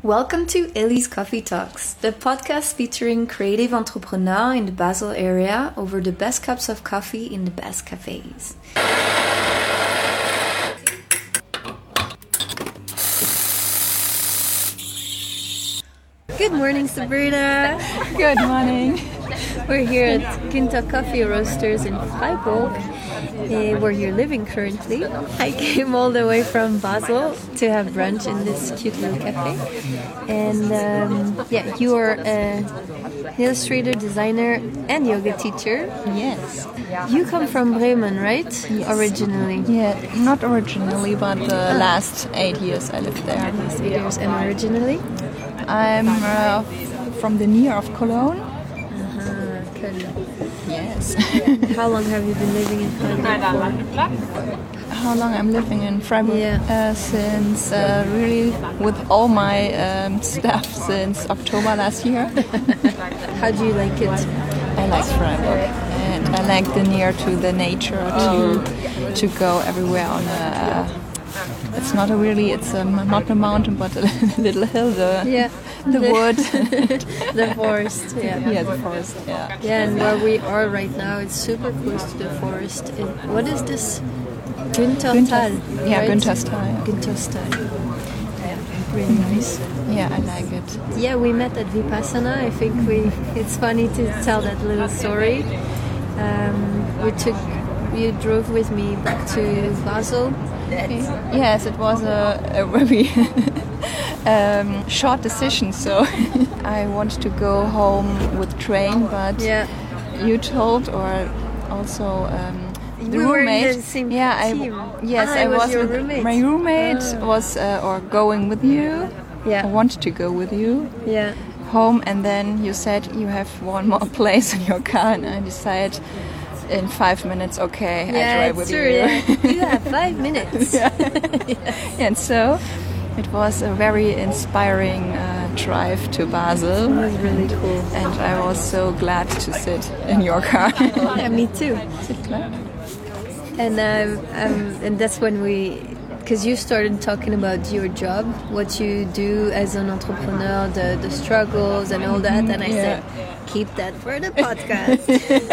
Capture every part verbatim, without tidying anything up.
Welcome to Ellie's Coffee Talks, the podcast featuring creative entrepreneurs in the Basel area over the best cups of coffee in the best cafes. Good morning, Sabrina. Good morning. We're here at Quinta Coffee Roasters in Freiburg, uh, where you're living currently. I came all the way from Basel to have brunch in this cute little cafe. And um, yeah, you are an illustrator, designer, and yoga teacher. Yes. You come from Bremen, right? Yes. Originally. Yeah, not originally, but the last eight years I lived there. Last eight years. And originally? I'm uh, from the near of Cologne. Uh-huh, Köln. Yes. How long have you been living in Freiburg for? How long I'm living in Freiburg? Yeah. Uh, since uh, really with all my um, stuff since October last year. How do you like it? I like Freiburg, and I like the near to the nature to to go everywhere on a. It's not a really, it's a, not a mountain, but a little hill. The Yeah. the wood, The forest. Yeah. yeah, the forest. Yeah. Yeah, and where we are right now, it's super close to the forest. It, what is this? Günthertal. Yeah, right? Günthertal. Yeah. Günthertal. Yeah, really nice. Yeah, I like it. Yeah, we met at Vipassana. I think we. It's funny to tell that little story. Um, we took. You drove with me back to Basel. Yes, it was a, a very um, short decision. So I wanted to go home with train, but Yeah. you told, or also um, the We were in roommate. the same yeah, team. I yes, Ah, I it was was your with roommate. my roommate Ah. was uh, or going with you. Yeah. I wanted to go with you Yeah. home, and then you said you have one more place in your car, and I decided in five minutes, okay, I Yeah, drive it's with true. you. Yeah. You have five minutes. Yeah. And so it was a very inspiring uh, drive to Basel. It was really cool. And I was so glad to sit in your car. Yeah, me too. And um, um, and that's when we, because you started talking about your job, what you do as an entrepreneur, the, the struggles and all that, and I Yeah. said, keep that for the podcast.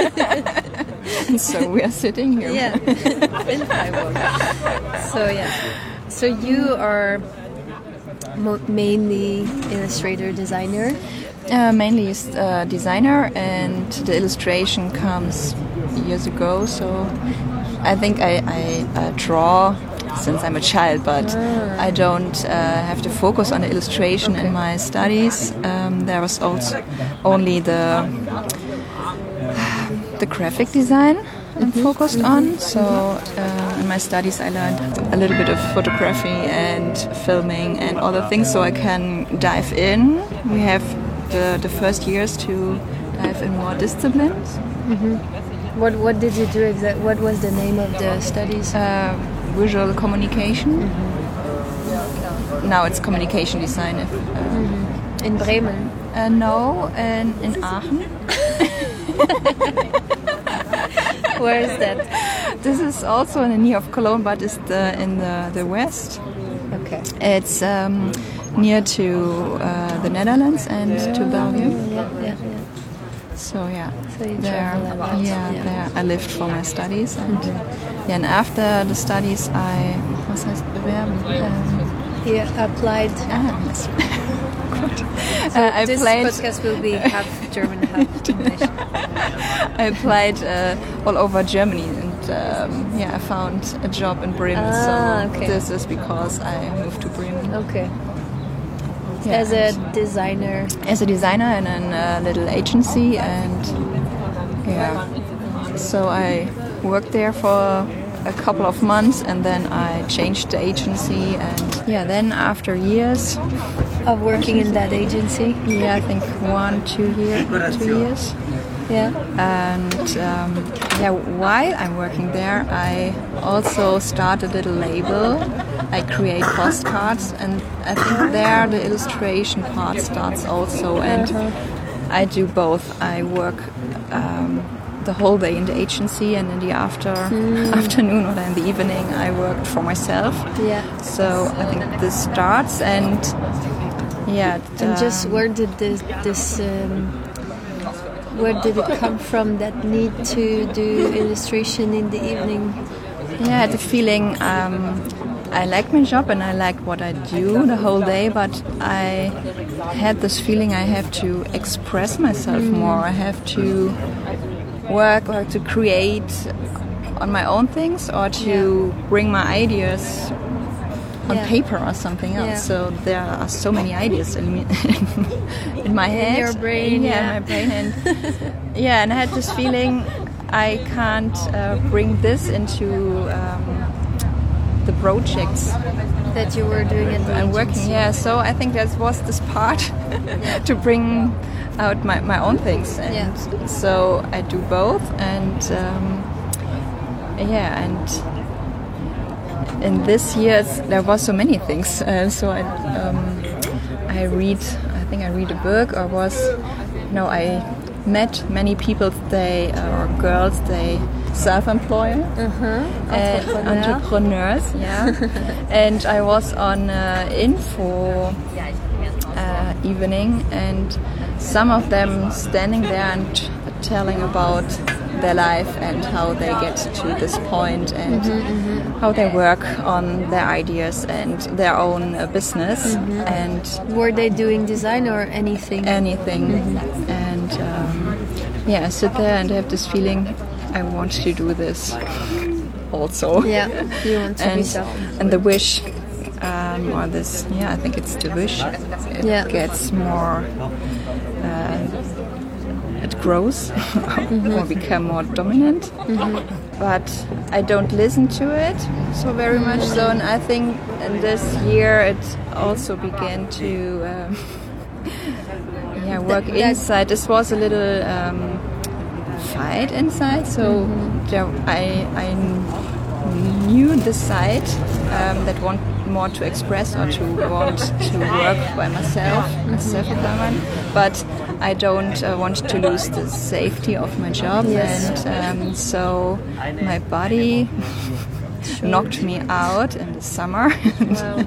And so we are sitting here. Yeah, in Freiburg. So yeah, so you are mo- mainly illustrator, designer. Uh, mainly is uh, designer, and the illustration comes years ago. So I think I, I uh, draw since I'm a child, but Ah. I don't uh, have to focus on the illustration in my studies. Um, there was also only the the graphic design I'm focused on. So uh, in my studies I learned a little bit of photography and filming and other things, so I can dive in. We have the, the first years to dive in more disciplines. What what did you do exactly? What was the name of the studies? Uh, visual communication. Now it's communication design. If, uh, In Bremen. uh, no, in, in Aachen. Where is that? This is also in the near of Cologne, but it's the, in the, the west. Okay. It's um, near to uh, the Netherlands and to Belgium. Yeah, yeah, yeah. So yeah, So you there, travel a lot. yeah, Yeah. there I lived for my studies, and yeah, and after the studies I was heißt bewerben. Um, He applied. ah, yes. Good. So uh, I this played. podcast will be half German, half English. I applied uh, all over Germany, and um, yeah, I found a job in Bremen. Ah, so okay. this is because I moved to Bremen. Okay. Yeah, As a and designer. as a designer in a uh, little agency, and yeah, so I worked there for a couple of months, and then I changed the agency, and yeah, then after years, Of working in that agency. yeah, I think one, two years, two years. Yeah. And um, yeah, while I'm working there, I also start a little label. I create postcards, and I think there the illustration part starts also. And I do both. I work um, the whole day in the agency, and in the after afternoon or in the evening, I worked for myself. Yeah. So I think this starts, and Yeah. It, And just um, where did this, this um, where did it come from, that need to do illustration in the evening? Yeah, I had the feeling um, I liked my job and I liked what I do the whole day, but I had this feeling I have to express myself Mm. more. I have to work or to create on my own things, or to Yeah. bring my ideas on Yeah. paper or something else. Yeah. So there are so many ideas in me, in my head, your brain, yeah, yeah. my brain, and yeah, and I had this feeling I can't uh, bring this into um, the projects That you were doing at the I'm agency. working. Yeah, so I think that was this part to bring out my, my own things, and Yeah. so I do both, and um, yeah, and in this year there was so many things. Uh, so I um, I read, I think I read a book, or was no, I met many people. They uh, or girls, they self-employ. Uh-huh. Uh, Entrepreneur. entrepreneurs, yeah. And I was on uh, info uh, evening, and some of them standing there and t- telling about their life and how they get to this point, and how they work on their ideas and their own uh, business, and Were they doing design or anything? anything. And um, yeah, I sit there and have this feeling I want to do this also. Yeah, you want to be and, self-employed. and the wish, um, or this, yeah, I think it's the wish. It Yeah. gets more, uh, it grows or become more dominant. But I don't listen to it so very much. So, and I think in this year it also began to um, yeah work That- that- inside. This was a little um, fight inside. So there, I I knew the side um, that want more to express or to want to work by myself, as self-employment, but I don't uh, want to lose the safety of my job. Yes. And um, so my body knocked me out in the summer. Wow.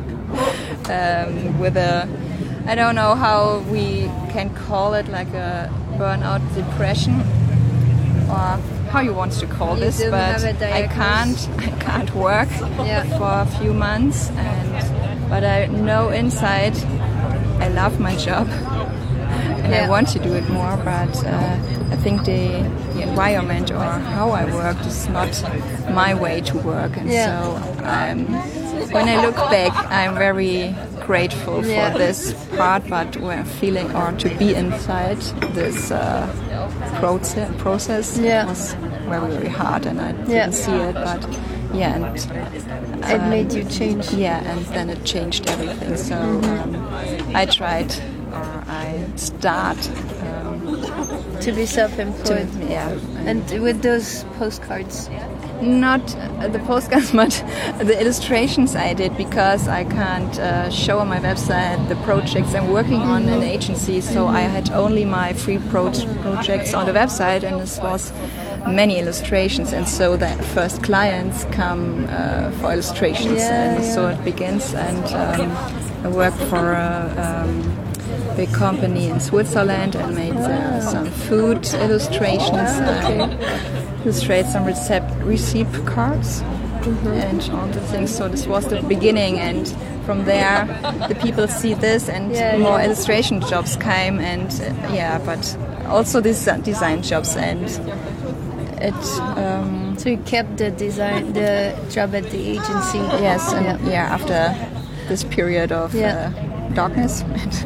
um, with a, I don't know how we can call it, like a burnout depression, or how you want to call You this, didn't but have a I diagnosis? can't, I can't work Yeah. for a few months, and but I know inside I love my job and Yeah. I want to do it more, but uh, I think the, the environment or how I work is not my way to work, and Yeah. so um, when I look back, I'm very grateful for Yeah. this part, but we're feeling or to be inside this uh, process, process Yeah. was very, very hard, and I didn't Yeah. see it, but yeah, and It made you change. yeah, and then it changed everything. So um, I tried, or I start um, To be to, self-employed. yeah, And with those postcards. not uh, the postcards, but the illustrations I did, because I can't uh, show on my website the projects I'm working on in agencies. So I had only my free pro- projects on the website, and this was many illustrations. And so the first clients come uh, for illustrations, Yeah, and yeah. so it begins. And um, I worked for a um, big company in Switzerland and made uh, some food illustrations. I illustrate some receipt receipt cards and all the things. So this was the beginning, and from there the people see this, and Yeah, more yeah. illustration jobs came, and uh, yeah, but also these uh, design jobs, and it um, So you kept the design, the job at the agency. yes, and Yeah. yeah, after this period of Yeah. uh, darkness.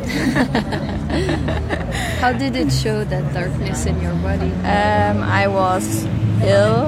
How did it show that darkness in your body? Um, I was ill,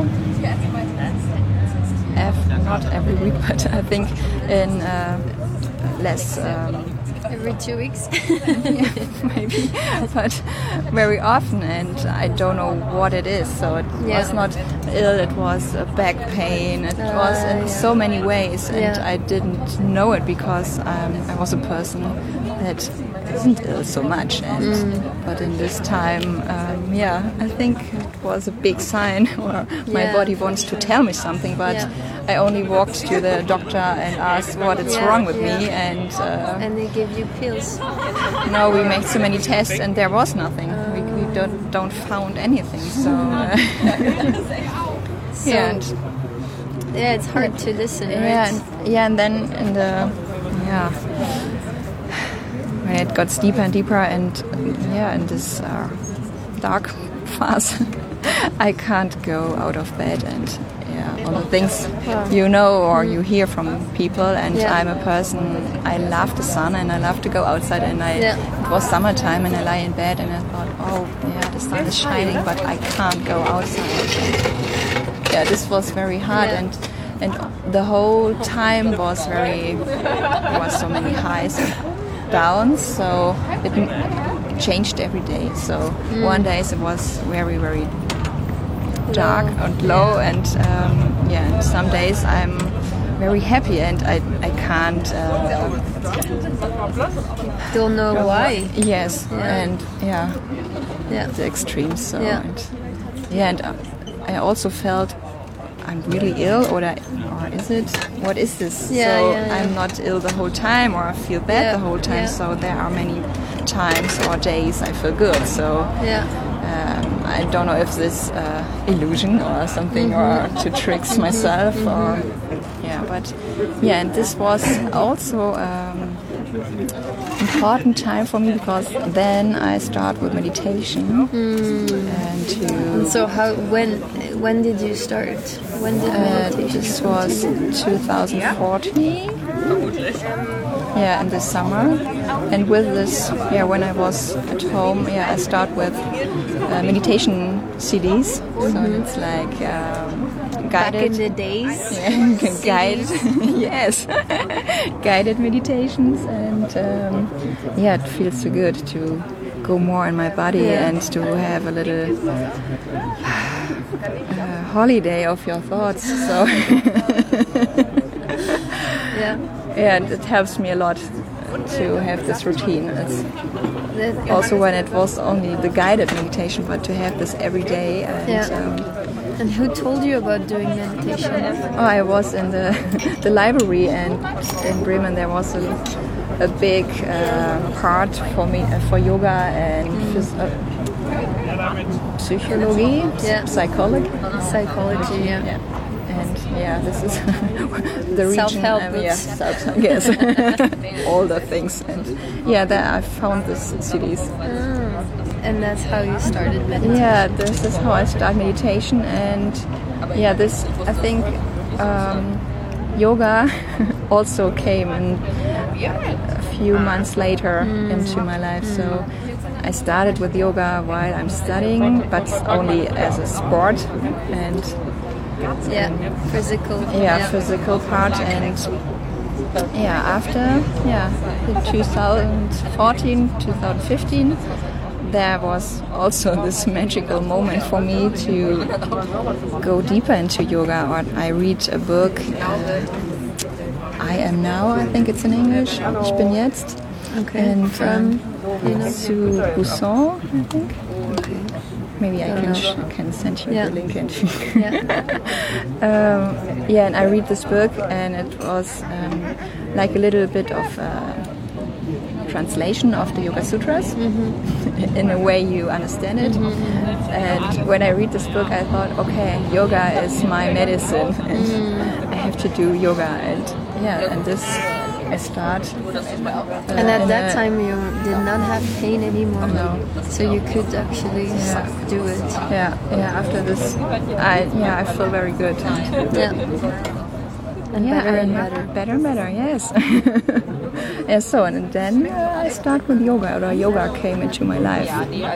ev- not every week, but I think in uh, less, um, Every two weeks? yeah, maybe, but very often, and I don't know what it is. So it Yeah. was not ill, it was uh, back pain, it Ah, was in yeah. so many ways, and Yeah. I didn't know it because um, I was a person that isn't ill so much, and Mm. but in this time, um, yeah, I think it was a big sign, or my Yeah. body wants to tell me something, but Yeah. I only walked to the doctor and asked what is Yeah, wrong with yeah. me, and uh, And they give you pills. no, we made so many tests and there was nothing. We, we don't don't found anything. So, uh, So, yeah, and, yeah, it's hard to listen, right? yeah, and, yeah, and then in the yeah, when it got deeper and deeper, and yeah, in this uh, dark phase, I can't go out of bed and. Yeah, all the things you know or you hear from people, and Yeah. I'm a person, I love the sun and I love to go outside, and I Yeah. it was summertime and I lie in bed and I thought, oh yeah, the sun is shining but I can't go outside. Yeah, this was very hard. Yeah. and and the whole time was very there was so many highs and downs, so it m- changed every day. So one day it was very very dark and low, and um, yeah, and some days I'm very happy and I, I can't uh, Don't know why. yes Yeah. and yeah Yeah. the extremes. So Yeah. and yeah, and uh, I also felt I'm really ill, or I, or is it what is this? Yeah, so yeah, yeah. I'm not ill the whole time, or I feel bad Yeah, the whole time. yeah. So there are many times or days I feel good. So. Yeah. Um, I don't know if this uh, illusion or something, or to tricks myself, or yeah, but yeah, and this was also um, important time for me, because then I start with meditation and to. So how when when did you start? When did Uh, meditation? this was twenty fourteen. Yeah, in the summer, and with this, yeah, when I was at home, yeah, I start with uh, meditation C Ds. So it's like um, Back in guided, the days. yeah, guided, yes, guided meditations, and um, yeah, it feels so good to go more in my body Yeah. and to have a little uh, holiday of your thoughts. So. Yeah. Yeah, and it helps me a lot to have this routine. It's That- also when it was only the guided meditation, but to have this every day. And Yeah. um, And who told you about doing meditation? oh, I was in the the library, and in Bremen there was a, a big uh, part for me uh, for yoga and phys- uh, psychology, Yeah. psychology. Psychology. Yeah. Yeah. And yeah, this is the region. Self-help um, yeah, books. self, yes, all the things. And yeah, there I found this C Ds. And that's how you started meditating. Yeah, this is how I start meditation, and yeah, this I think um, yoga also came in a few months later into my life. So I started with yoga while I'm studying, but only as a sport, and Yeah. Physical. yeah, physical part. And yeah, after yeah, in twenty fourteen, twenty fifteen, there was also this magical moment for me to go deeper into yoga. Or I read a book, uh, I Am Now, I think it's in English, Ich bin jetzt. Okay. And From, um, you know. Sue Buson, I think. Okay. Maybe I Don't can, know. sh- can send you Yeah. the link. And Yeah. um, yeah, and I read this book, and it was um, like a little bit of a translation of the Yoga Sutras in a way you understand it. And when I read this book, I thought, okay, yoga is my medicine, and I have to do yoga. And yeah, and this I start. Uh, And at in that a- time you did not have pain anymore. No. So you could actually s- do it. Yeah, yeah. After this, I yeah, I feel very good. Yeah. And Yeah, better and yeah, better. better and better, yes. Yeah, so and then uh, I start with yoga, or yoga came into my life.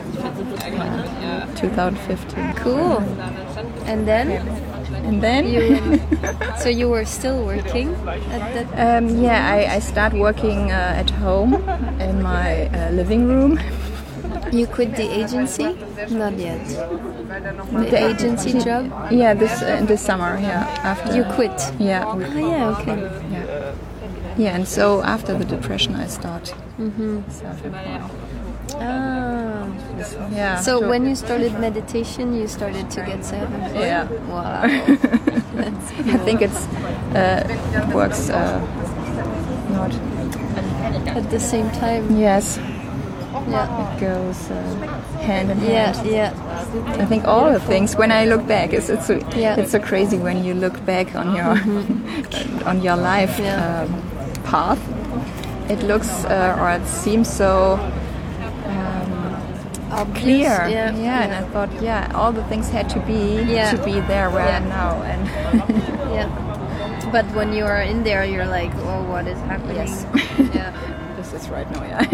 twenty fifteen. Cool. And then And then, you, so you were still working at that. um, yeah, I, I start working uh, at home in my uh, living room. You quit the agency? Not yet. The agency job? Yeah, this uh, this summer. Yeah, after You quit. Yeah, Ah, yeah. Okay. yeah, yeah. And so after the depression, I start self-employed. Ah. Yeah. So when you started meditation, you started to get seven. Yeah. Wow. That's I think it's uh, works uh, not. at the same time. Yes, Yeah. it goes uh, hand in Yeah, hand. yeah. I think all the things. When I look back, it's it's so, Yeah. it's so crazy when you look back on your on your life Yeah. um, path. It looks uh, or it seems so um, Obvious, clear. Yeah. yeah, and I thought, yeah, all the things had to be Yeah. to be there where Yeah. I am now. And Yeah. But when you are in there, you're like, oh, what is happening? Yes. Yeah. this is right now, yeah.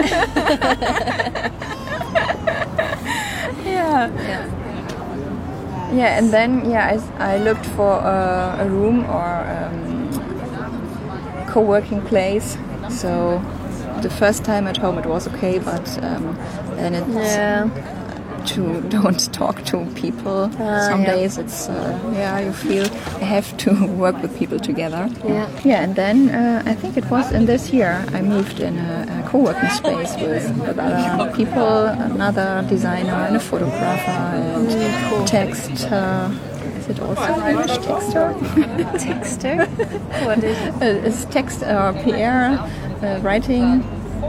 yeah. Yeah. Yeah, and then yeah, I, I looked for a, a room or um, co-working place. So the first time at home it was okay, but um, then it Yeah. to don't talk to people. Ah, Some yeah. days it's uh, yeah, you feel you have to work with people together. Yeah. Yeah, and then uh, I think it was in this year I moved in a, a co-working space with, with other people, another designer and a photographer and cool. texter. Is it also English texter? Texter? What is it? Uh, It's text or P R uh, writing.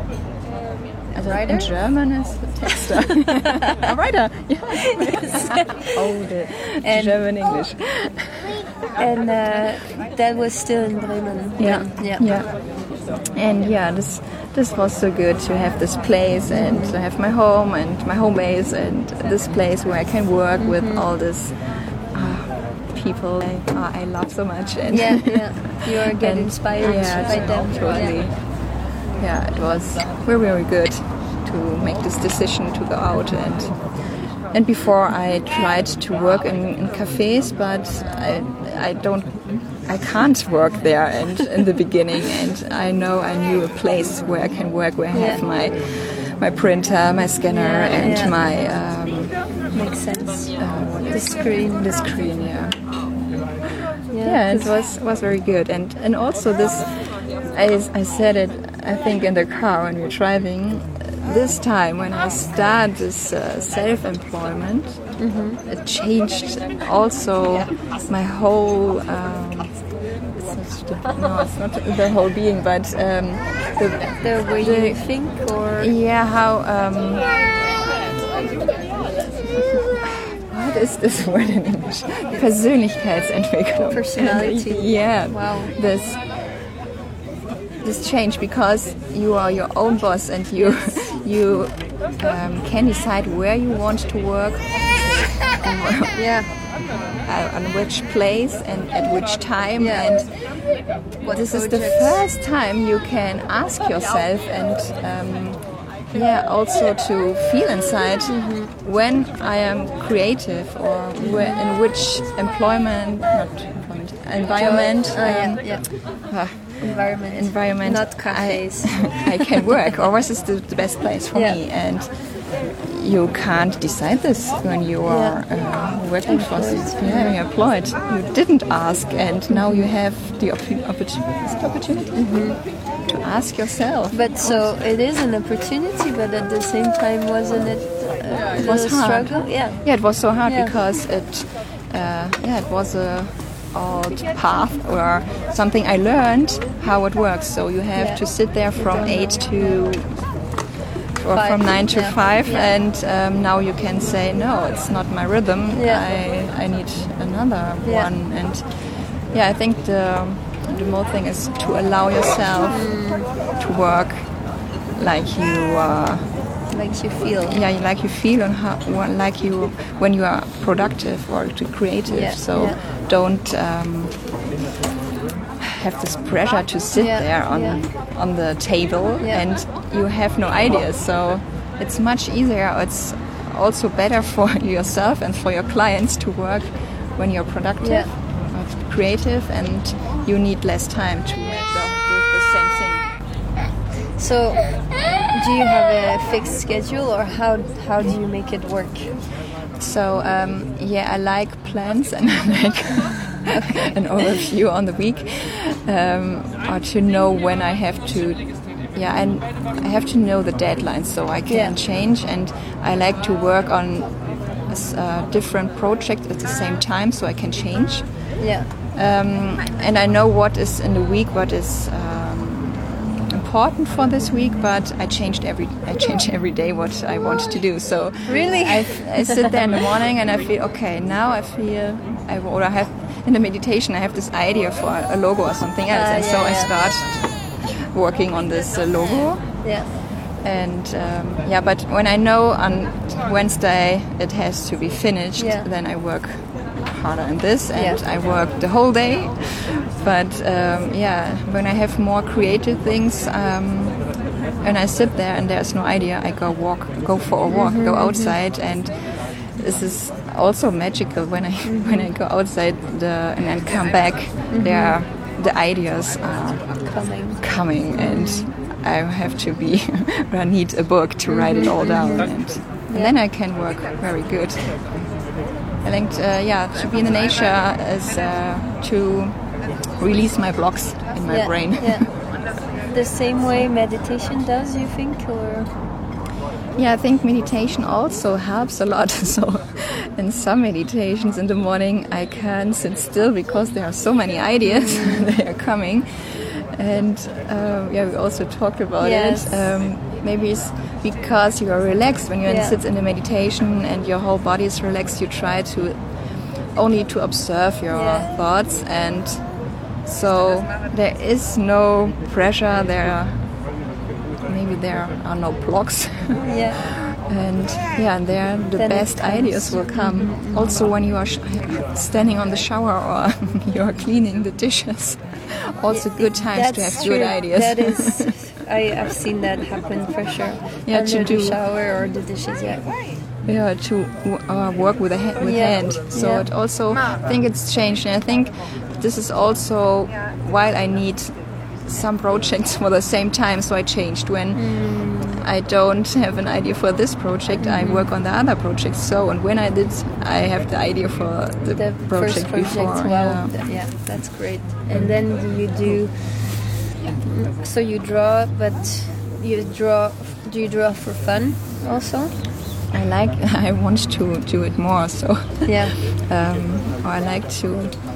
Also Writer? in German is texter. A writer, yeah. Oh, the And- German English. And uh, that was still in Bremen. Yeah, Yeah. yeah. And yeah, this this was so good to have this place and to have my home and my home base and this place where I can work with all this uh, people I, uh, I love so much. And Yeah, yeah. You are get and- inspired yeah, by them. totally. Yeah. Yeah, it was very, very good to make this decision to go out. And and before I tried to work in, in cafes, but I I don't I can't work there. And in the beginning, and I know I knew a place where I can work, where I have Yeah. my my printer, my scanner, Yeah, and yeah. my um, Makes sense. uh, what The is screen. the screen, yeah. Yeah. Yeah, it was was very good, and and also this, I, I said it, I think in the car when we were driving. This time when I started this uh, self-employment, it changed also my whole. Um, it's not, no, it's not the whole being, but um, the, The way the- you think, or yeah, how. Um, what is this word in English? Persönlichkeitsentwicklung. Personality. Yeah. Wow. This this change because you are your own boss and you you um, can decide where you want to work, yeah, uh, on which place and at which time. Yeah. And what this is the projects. first time you can ask yourself and um, yeah, also to feel inside when I am creative or where, in which employment, not employment, environment. Oh, yeah, um, yeah. uh, Environment. environment Not cafes. I, I can work, or what is the, the best place for Yeah. me. And you can't decide this when you are uh, working for yeah, you're employed. You didn't ask, and now you have the oppo- opportunity, opportunity to ask yourself. But so it is an opportunity, but at the same time, wasn't it uh, It was a hard. struggle? Yeah. Yeah, it was so hard Yeah. because it, uh, yeah, it was a old path or something I learned how it works. So you have Yeah. to sit there from eight to or Five, from nine to yeah. five, Yeah. and um, now you can say no, it's not my rhythm. Yeah. I I need another Yeah. one. And yeah, I think the the more thing is to allow yourself to work like you. Uh, Like you feel. yeah, like you feel and how, well, like you when you are productive or too creative. Yeah, So yeah. don't um, have this pressure to sit Yeah, there on yeah. on the table Yeah. and you have no ideas. So it's much easier. It's also better for yourself and for your clients to work when you're productive, Yeah. or creative, and you need less time to make the, the, the same thing. So, do you have a fixed schedule, or how how do you make it work? So um, yeah, I like plans and I like an overview on the week, um, or to know when I have to. Yeah, and I have to know the deadlines so I can Yeah. change. And I like to work on a s- uh, different projects at the same time so I can change. Yeah. Um, and I know what is in the week, what is um, important for this week, but I changed every I change every day what I want to do. So really, I, I sit there in the morning and I feel okay. Now I feel I or I have in the meditation I have this idea for a logo or something else, uh, and yeah, so I yeah. start working on this uh, logo. Yeah. And um, yeah, but when I know on Wednesday it has to be finished, yeah. then I work harder in this, and yeah. I work the whole day. But um, yeah, when I have more creative things, um, and I sit there and there's no idea, I go walk, go for a walk, mm-hmm, go outside, mm-hmm. and this is also magical when I mm-hmm. when I go outside the, and then come back. Mm-hmm. There, the ideas are coming, coming, and I have to be. I need a book to write it all down, and, and yeah. then I can work very good. I think, uh, yeah, to be in the nature is uh, to release my blocks in my yeah, brain. Yeah. The same way meditation does, you think, or? Yeah, I think meditation also helps a lot. So, in some meditations in the morning, I can sit still because there are so many ideas they are coming. And uh, yeah, we also talked about yes. it. Um, maybe it's because you are relaxed when you yeah. sit in a meditation and your whole body is relaxed. You try to only to observe your yeah. thoughts, and so there is no pressure. There, are, maybe there are no blocks. yeah. And yeah, and there the then best ideas will come. Mm-hmm. Also, when you are sh- standing on the shower or you are cleaning the dishes. Also, good times That's to have true. good ideas. That is, I, I've seen that happen for sure. Yeah, Under to do the shower or the dishes. Yeah. Yeah, to uh, work with a ha- with yeah. hand. So yeah. it also, I think it's changed, and I think this is also why I need some projects for the same time. So I changed when. Mm. I don't have an idea for this project, mm-hmm. I work on the other project. So, and when I did, I have the idea for the, the project, first project before. Well, yeah. yeah, that's great. And then do you do, so you draw, but you draw, do you draw for fun also? I like, I want to do it more, so. Yeah. um, I like to,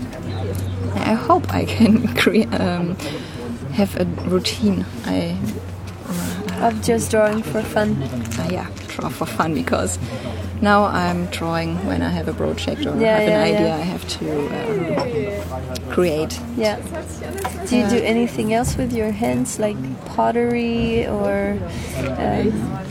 I hope I can create, um, have a routine. I. Of just drawing for fun? Uh, yeah, draw for fun, because now I'm drawing when I have a project or yeah, have yeah, an idea yeah. I have to um, create. Yeah. Do you uh, do anything else with your hands, like pottery or um,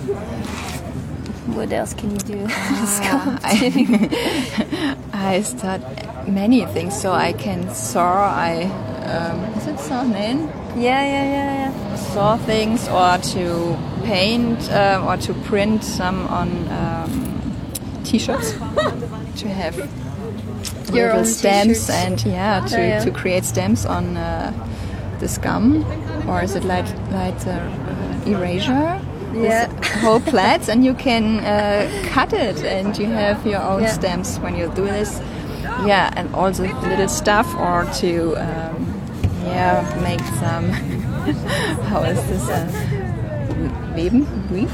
what else can you do? Uh, I, I start many things, so I can saw, I, um, is it saw? Nail? Yeah, yeah, yeah, yeah. Saw things, or to paint, uh, or to print some on um, t-shirts. To have your little own stamps, t-shirts. And yeah, to, oh, yeah. to create stamps on uh, this gum, or is it like like uh, erasure? Yeah. Whole plats, and you can uh, cut it, and you have your own yeah. stamps when you do this. Yeah, and all the little stuff, or to um, yeah make some. How is this? Uh, Weben? Weave?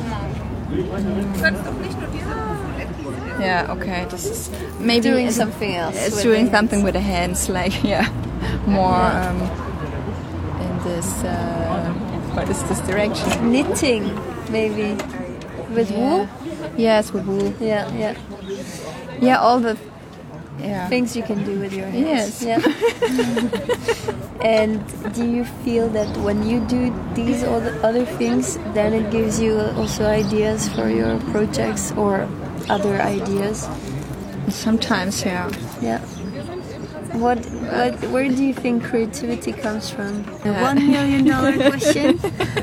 Yeah, okay. This is maybe doing something else. It's doing something with the hands, like yeah, more um, in this. Uh, what is this direction? Knitting, maybe with yeah. wool. Yes, with wool. Yeah, yeah. Yeah, all the yeah. things you can do with your hands. Yes. Yeah. And do you feel that when you do these other things, then it gives you also ideas for your projects or other ideas? Sometimes, yeah. Yeah. What, what, where do you think creativity comes from? The Uh, one million dollar question.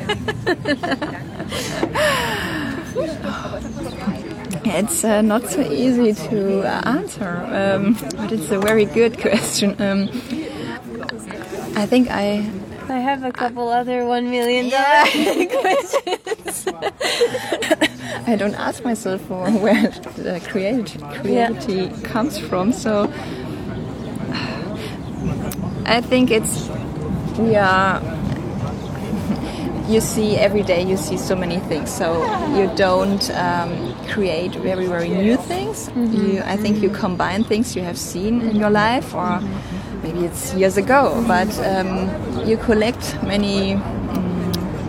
It's uh, not so easy to uh, answer, um, but it's a very good question. Um, I think I. I have a couple other one million dollar yeah. questions. I don't ask myself for where the creativity, creativity yeah. comes from, so I think it's we are you see every day you see so many things, so you don't um, create very very new things. Mm-hmm. You, I think you combine things you have seen in your life, or mm-hmm. maybe it's years ago, mm-hmm. but um, you collect many um,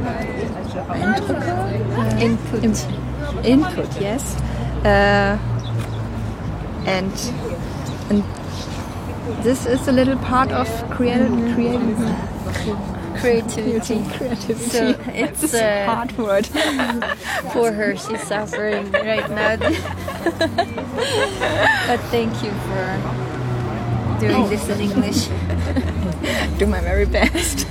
uh, input. In, input, yes, uh, and and this is a little part of creative mm-hmm. creative. Creativity. Creativity. So it's a hard word. For her, she's suffering right now. But thank you for doing oh. this in English. Do my very best.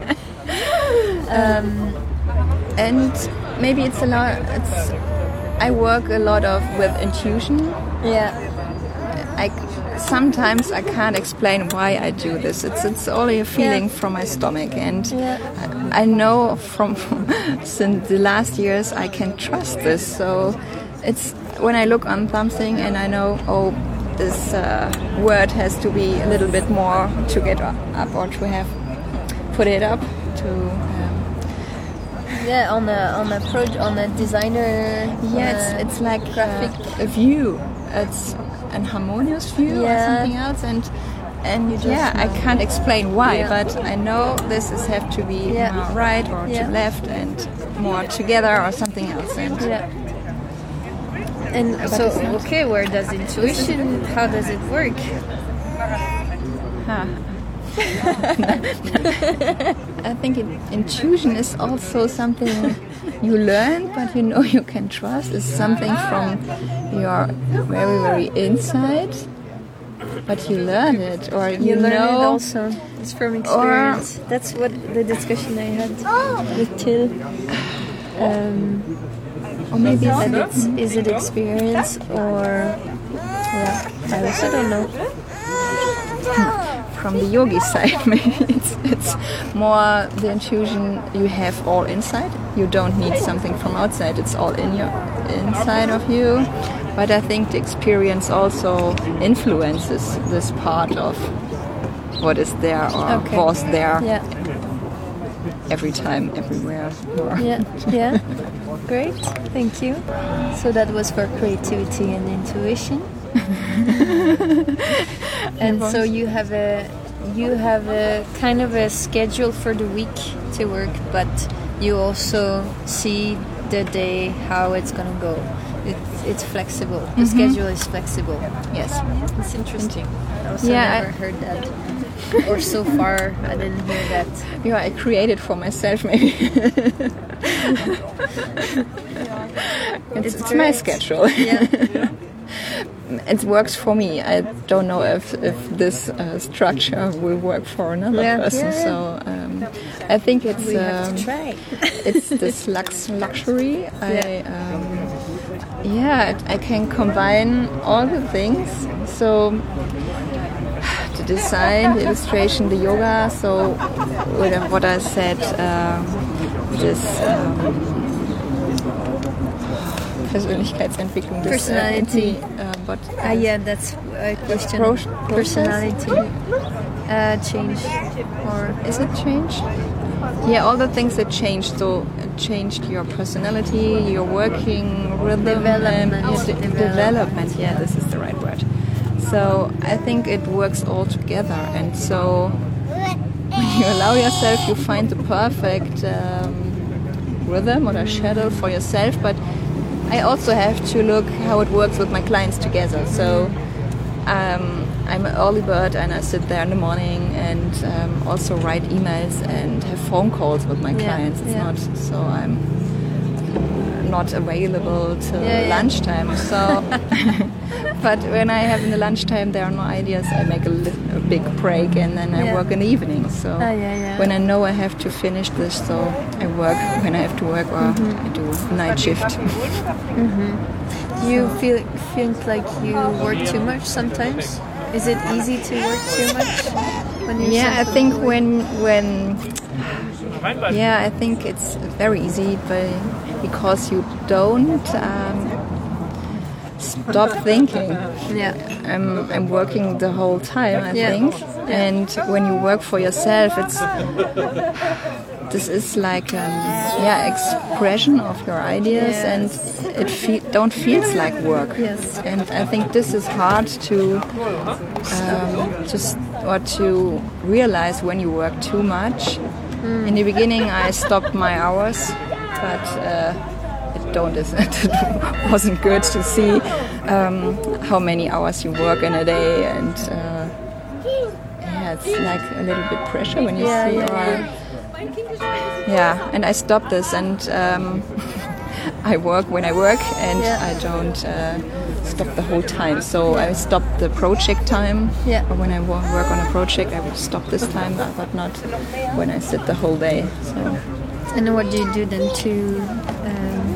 um, and maybe it's a lot. It's I work a lot of with intuition. Yeah. I. Sometimes I can't explain why I do this. It's it's only a feeling yeah. from my stomach, and yeah. I, I know from, from since the last years I can trust this. So it's when I look on something and I know, oh, this uh, word has to be a little bit more to get up or to have put it up to. Um, yeah, on a on a pro on a designer. Yeah, uh, it's it's like graphic uh, a view. It's an harmonious view yeah. or something else, and and yeah, know. I can't explain why, yeah. but I know this is have to be yeah. more right or yeah. to left and more together or something else. And yeah. And so, okay, where does intuition? How does it work? Huh. I think it, intuition is also something you learn, but you know you can trust. It's something from your very, very inside, but you learn it, or you, you learn know. It also. It's from experience. That's what the discussion I had with Till. Um, or maybe that it's, is it experience or yeah, I also don't know. From the yogi side, maybe it's, it's more the intuition you have all inside. You don't need something from outside. It's all in your inside of you. But I think the experience also influences this part of what is there or okay. was there yeah. every time, everywhere. Yeah, yeah. Great, thank you. So that was for creativity and intuition. And so you have a you have a kind of a schedule for the week to work, but you also see the day how it's gonna go. It's it's flexible. The mm-hmm. schedule is flexible. Yes, it's interesting. I also yeah, never I heard that, or so far I didn't hear that. Yeah, I created for myself maybe. it's it's my schedule. Yeah. It works for me. I don't know if, if this uh, structure will work for another yeah, person. Yeah, yeah. So um, I think it's we um, have to try. It's this lux luxury. Yeah. I um, yeah, I can combine all the things. So the design, the illustration, the yoga. So what I said, um, this. Um, Persönlichkeitsentwicklung. Personality. Uh, but ah, yeah, that's a question. Pro- Personality uh, change, or is it change? Yeah, all the things that changed. So it changed your personality, your working rhythm, development. And, yeah, de- development. development. Yeah, this is the right word. So I think it works all together, and so when you allow yourself, you find the perfect. Um, rhythm or a schedule for yourself, but I also have to look how it works with my clients together. So um, I'm an early bird and I sit there in the morning and um, also write emails and have phone calls with my yeah, clients. It's yeah. not so I'm not available till yeah, yeah. lunchtime. So, but when I have in the lunchtime, there are no ideas. I make a, li- a big break and then I yeah. work in the evening. So ah, yeah, yeah. when I know I have to finish this, so I work when I have to work, or mm-hmm. I do night shift. Mm-hmm. Do you feel think like you work too much sometimes? Is it easy to work too much when you're Yeah, I think when when. Yeah, I think it's very easy, but because you don't um, stop thinking. Yeah, I'm I'm working the whole time. I yeah. think, yeah. and when you work for yourself, it's this is like um, yeah expression of your ideas, Yes. and it fe- don't feels like work. Yes. And I think this is hard to um, just or to realize when you work too much. In the beginning, I stopped my hours, but uh, it don't it wasn't good to see um, how many hours you work in a day, and uh, yeah, it's like a little bit pressure when you Yeah, see. yeah, Or, yeah, and I stopped this, and um, I work when I work, and Yeah. I don't uh, stop the whole time. So I stopped the project time. Yeah. Or when I wo- work on a project, I would stop this time, but not when I sit the whole day. So And what do you do then to um,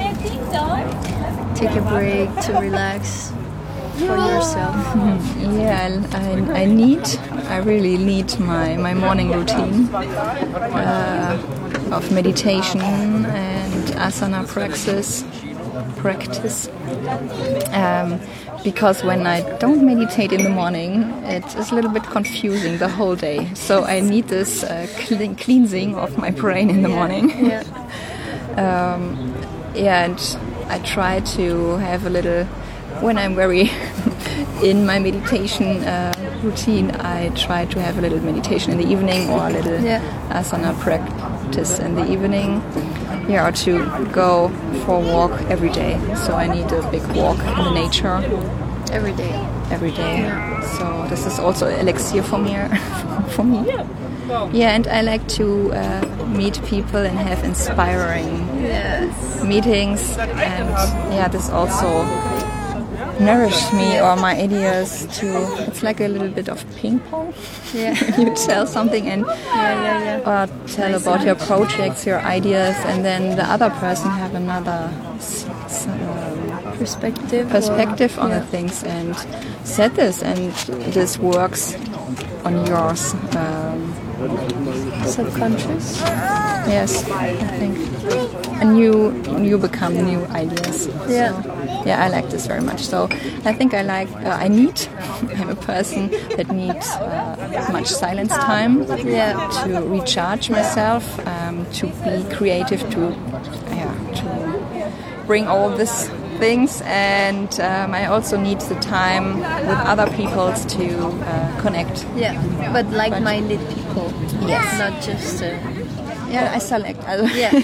take a break, to relax for yourself? yeah, I, I need, I really need my, my morning routine uh, of meditation and asana practice. Practice. Um, because when I don't meditate in the morning, it is a little bit confusing the whole day. So I need this uh, clean, cleansing of my brain in the morning. Yeah. Um, yeah, and I try to have a little, when I'm very in my meditation uh, routine, I try to have a little meditation in the evening or a little Yeah. asana practice in the evening. Yeah, or to go for a walk every day. So I need a big walk in the nature Every day. every day. So this is also elixir for me. for me. Yeah, and I like to uh, meet people and have inspiring Yes. meetings, and yeah, this also nourished me or my ideas to. It's like a little bit of ping pong. Yeah. You tell something and Yeah, yeah, yeah. or tell about your projects, your ideas, and then the other person have another s- s- um, Perspective. perspective or, on yeah. the things and set this, and this works on yours. Um, Subconscious. yes, I think. And you you become new ideas. Yeah. So, yeah, I like this very much. So I think I like uh, I need. I'm a person that needs uh, much silence time. Yeah. To recharge myself, um, to be creative, to yeah, to bring all these things, and um, I also need the time with other people to uh, connect. Yeah. But like-minded people. Yes. Not just. Uh, Yeah, I select. Also, yeah.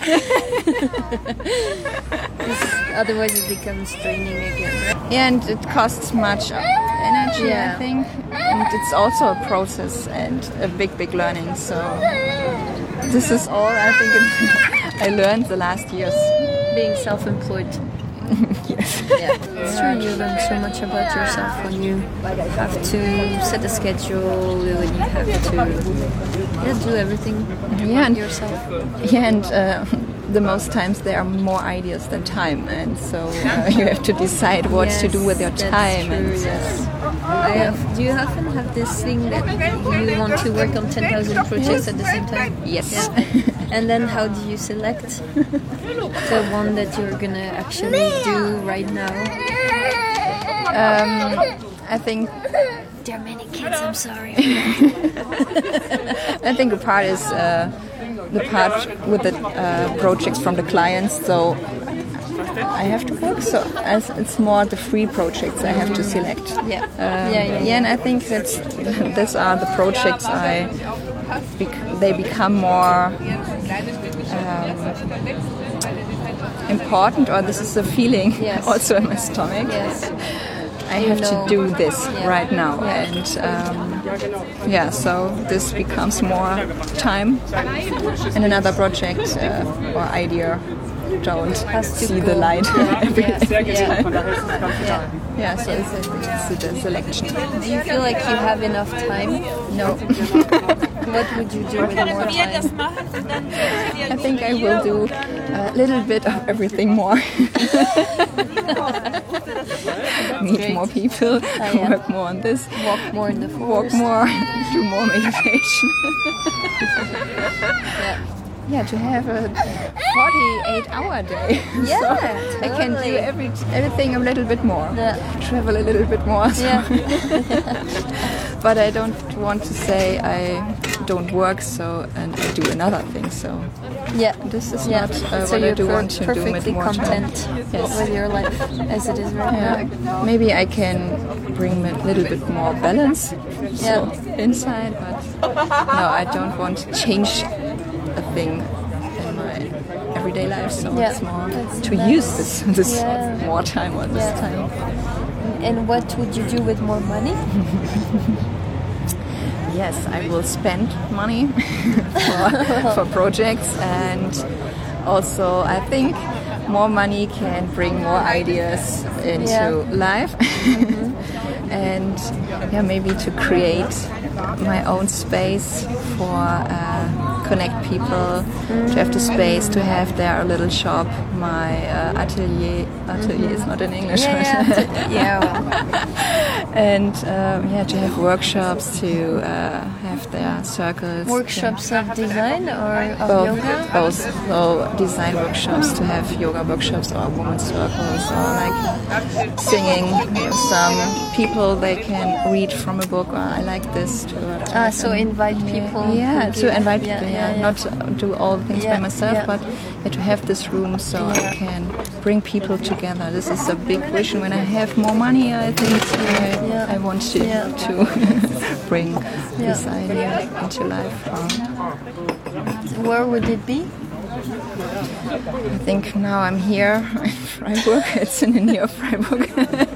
Otherwise, it becomes draining again. Right? yeah, and it costs much energy, Yeah. I think, and it's also a process and a big, big learning. So this is all I think I learned the last years. Being self-employed. Yes. Yeah, it's true. You learn so much about yourself when you have to set a schedule, when you have to yeah, do everything Yeah, and yourself. Yeah, and uh, the most times there are more ideas than time, and so uh, you have to decide what to do with your Yes, time. that's true, And yes. I have, do you often have this thing that you want to work on ten thousand projects at the same time? Yes. Yeah. And then how do you select the one that you're gonna actually do right now? um, I think There are many kids, I'm sorry. I think a part is uh, the part with the uh, projects from the clients. So I have to work. So as it's more the free projects I have to select. Yeah. Um, Yeah, yeah, yeah, and I think that's these are the projects I bec- they become more um, important, or this is a feeling Yes. also in my stomach. Yes. I You have know. to do this Yeah. right now, Yeah. and um, yeah, so this becomes more time, and another project uh, or idea don't Has to see go. the light Yeah. every, Yeah. every Yeah. time. Yeah. Yeah, so it's, it's the selection. Do you feel like you have enough time? No, What would you do with more time? I think I will do a little bit of everything more. Meet great. more people, yeah. work more on this, Walk more in the walk forest? more, do more meditation. Yeah. Yeah, to have a forty-eight hour day. Yeah, So I can do totally. every, everything a little bit more. Yeah. Travel a little bit more. So. Yeah. But I don't want to say I don't work, so and I do another thing. So Yeah. this is Yeah. not uh, So what I you're do per- want to do with perfectly more time. content Yes. with your life as it is right Yeah, now. maybe I can bring a little bit more balance so Yeah. inside, but no, I don't want to change a thing in my everyday life. So Yeah, it's more that's to nice. use this this Yeah. more time or this Yeah. time. And what would you do with more money? Yes, I will spend money for, for projects, and also I think more money can bring more ideas into Yeah. life. And yeah, maybe to create my own space for uh, connect people, to have the space to have their little shop, my uh, atelier. Atelier is not in English. Yeah, but- yeah, yeah. Well, and um, yeah, to have workshops, to uh, have their circles. workshops of design or of Both, yoga? both. So design workshops, to have yoga workshops or women's circles, or like singing with some people they can read from a book. Or I like this to. Uh, Ah, so invite people. Yeah, who to give- invite yeah, people. yeah, Yeah, yeah. not to do all the things Yeah, by myself, yeah. but yeah, to have this room so Yeah. I can bring people together. This is a big vision. When I have more money, I think I, Yeah. I want to Yeah. to bring this Yeah. idea into life. Um, Where would it be? I think now I'm here in Freiburg. It's in near Freiburg.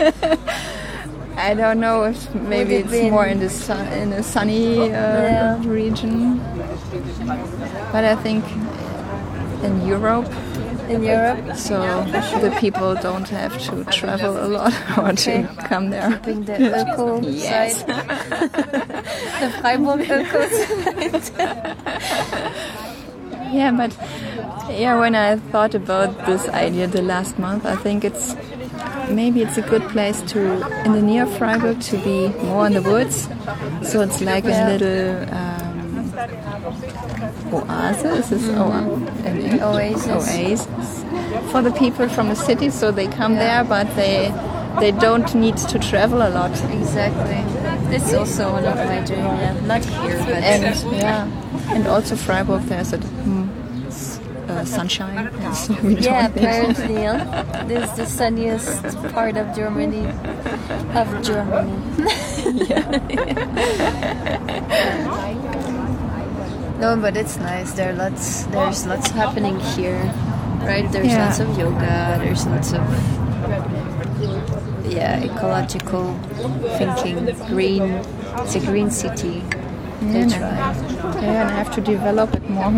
I don't know if maybe it it's be more in- in the sun, in a sunny uh, Yeah. region, but I think in Europe. In Europe? So the people don't have to travel a lot or Okay. to come there. Being the eco Yes. side. The Freiburg eco side. Yeah, but yeah, when I thought about this idea the last month, I think it's maybe it's a good place to in the near Freiburg to be more in the woods. So it's like Yeah. a little um, oasis. Is mm-hmm. in English? Oasis. Oasis for the people from the city, so they come Yeah. there, but they they don't need to travel a lot. Exactly. It's also one of my dreams. Yeah. Not here, but And yeah, and also Freiburg, there's a mm, s- uh, sunshine. So we don't yeah, need- apparently, yeah. This is the sunniest part of Germany. Of Germany. No, but it's nice. There are lots. There's lots happening here, right? There's Yeah. lots of yoga. There's lots of yeah, ecological thinking. Green. It's a green city. They Yeah, try. yeah, and I have to develop it more.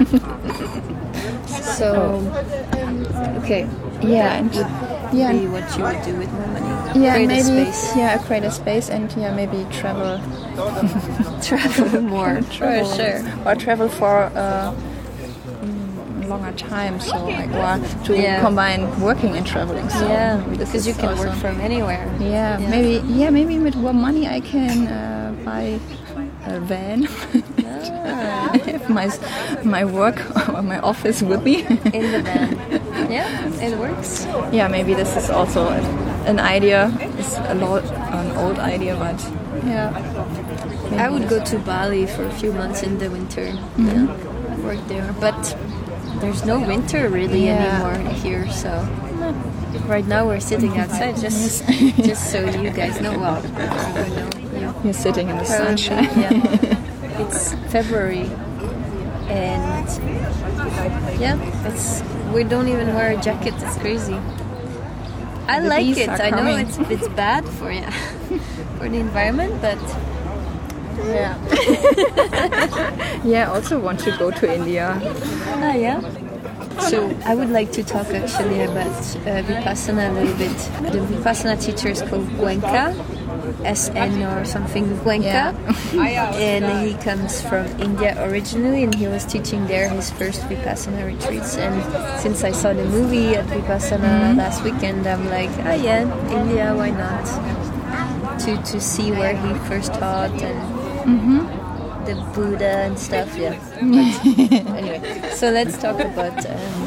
So, okay. yeah, and yeah, Be what you would do with more money. yeah, Create maybe a space. yeah, create a space, and yeah, maybe travel, Travel more. travel, For sure. or travel for a mm, longer time. So like, or to Yeah. combine working and traveling. So Yeah, maybe this because is you can also- work from anywhere. Yeah, Yeah. maybe yeah, maybe with more money I can uh, buy a van. Ah, If my my work or my office with me. in the van. Yeah, it works. Yeah, maybe this is also an idea. It's a lot an old idea, but yeah. I would go to Bali for a few months in the winter. Yeah, work there, but there's no winter really Yeah. anymore here. So right now we're sitting outside, just just so you guys know. Well, you know, you You're sitting in the probably, sunshine. yeah. It's February, and yeah, it's we don't even wear a jacket. It's crazy. I The like bees it. are I know coming. it's it's bad for yeah for the environment, but Yeah. Yeah, I also want to go to India. ah yeah. So I would like to talk actually about uh, Vipassana a little bit. The Vipassana teacher is called Goenka, S N or something Goenka, and he comes from India originally, and he was teaching there his first Vipassana retreats. And since I saw the movie at Vipassana last weekend, I'm like, ah yeah, India, why not? To to see where he first taught and the Buddha and stuff, yeah. But anyway, so let's talk about um,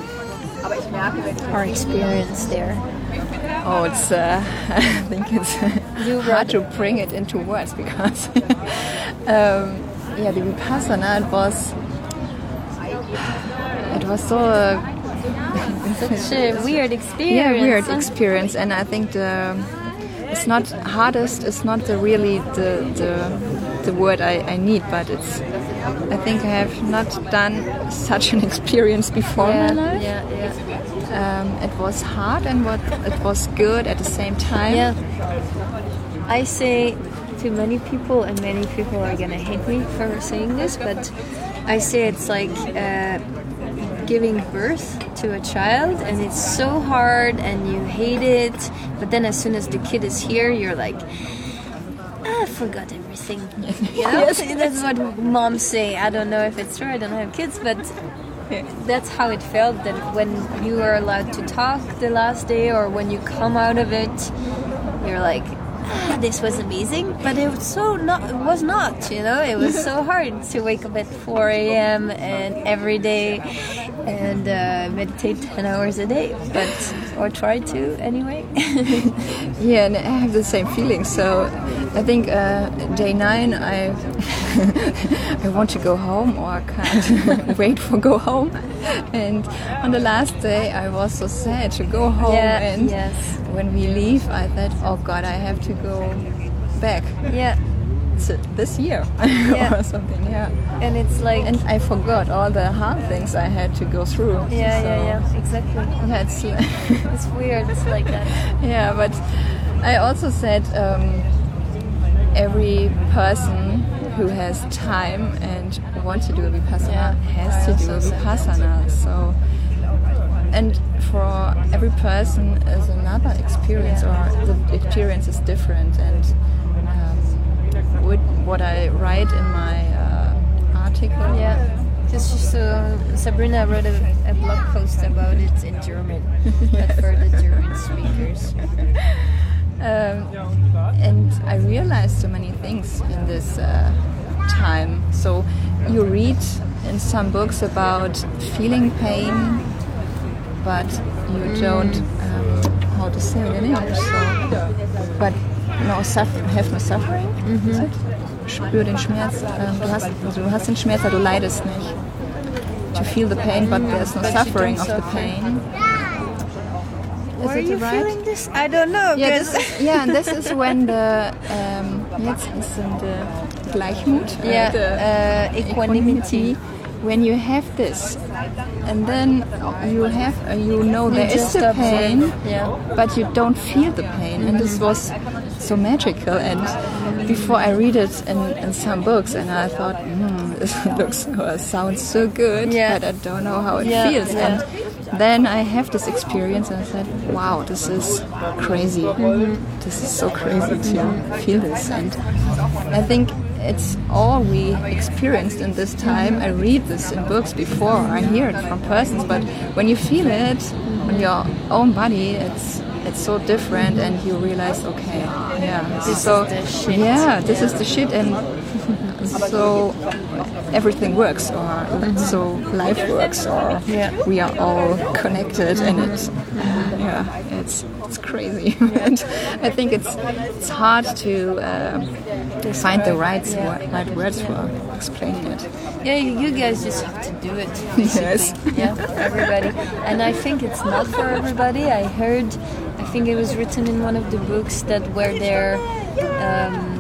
our experience there. Oh, it's. Uh, I think it's You hard wrote- to bring it into words because um, yeah, the Vipassana, it was it was so uh, such a weird experience. Yeah, weird huh? experience, and I think the it's not hardest. It's not the really the the, the word I, I need, but it's. I think I have not done such an experience before yeah, in my life. Yeah, yeah. Um, it was hard and what it was good at the same time. Yeah. I say to many people, and many people are gonna hate me for saying this, but I say it's like uh, giving birth to a child, and it's so hard and you hate it, but then as soon as the kid is here, you're like, I forgot everything. You know? Yes, that's what moms say. I don't know if it's true. I don't have kids, but that's how it felt. That when you are allowed to talk the last day, or when you come out of it, you're like, ah, this was amazing. But it was so not. It was not. You know, it was so hard to wake up at four a.m. and every day and uh, meditate ten hours a day. But or try to anyway. Yeah, and I have the same feeling. So I think uh, day nine, I I want to go home, or I can't wait for go home. And on the last day, I was so sad to go home. Yeah, and yes. when we leave, I thought, oh God, I have to go back. Yeah. So this year Yeah. or something. Yeah. And it's like. And I forgot all the hard things I had to go through. Yeah, so, yeah, yeah. Exactly. Yeah, it's. It's weird. It's like that. Yeah, but I also said um, every person who has time and wants to do a Vipassana Yeah, has I to do a also said Vipassana. So, and for every person is another experience, Yeah. or the experience is different. And um, with what I write in my uh, article, Yeah. Because so Sabrina wrote a, a blog post about it in German, but for the German speakers. Um, and I realized so many things in this uh, time. So you read in some books about feeling pain, but you Mm. don't um, how to say it in English. So, but no suffer, have no suffering. Is it? Spür den Schmerz. Ähm, du hast, also du hast den Schmerz, aber du leidest nicht. To feel the pain, but there's no But you suffering don't of the suffer. pain. Is Are it you right? feeling this? I don't know. Yeah, 'cause- this is, yeah, and this is when the um, jetzt ist in the Gleichmut, uh, Yeah, the uh, equanimity. When you have this, and then you have, uh, you know there is just the observe. pain, Yeah. but you don't feel the pain, and this was so magical. And before I read it in, in some books, and I thought, hmm, this looks or sounds so good, Yeah. but I don't know how it Yeah, feels. yeah. And then I have this experience, and I said, wow, this is crazy. This is so crazy to feel this. And I think it's all we experienced in this time. I read this in books before, I hear it from persons, but when you feel it on your own body, it's it's so different, and you realize, okay, yeah, This so is the shit. yeah, this is the shit, and so everything works, or so life works, or Yeah. we are all connected, and it's yeah, it's it's crazy. And I think it's it's hard to uh, find the right Yeah. right words for explaining it. Yeah, you you guys just have to do it, basically. Yes. Yeah, everybody. And I think it's not for everybody. I heard, I think it was written in one of the books that where there, um,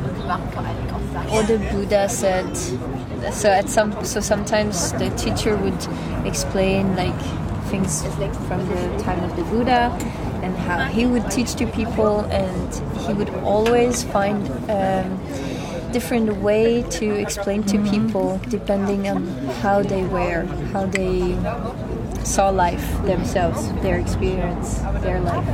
or the Buddha said, so at some, so sometimes the teacher would explain like things from the time of the Buddha and how he would teach to people, and he would always find um, different way to explain to people depending on how they were, how they saw life themselves, their experience, their life.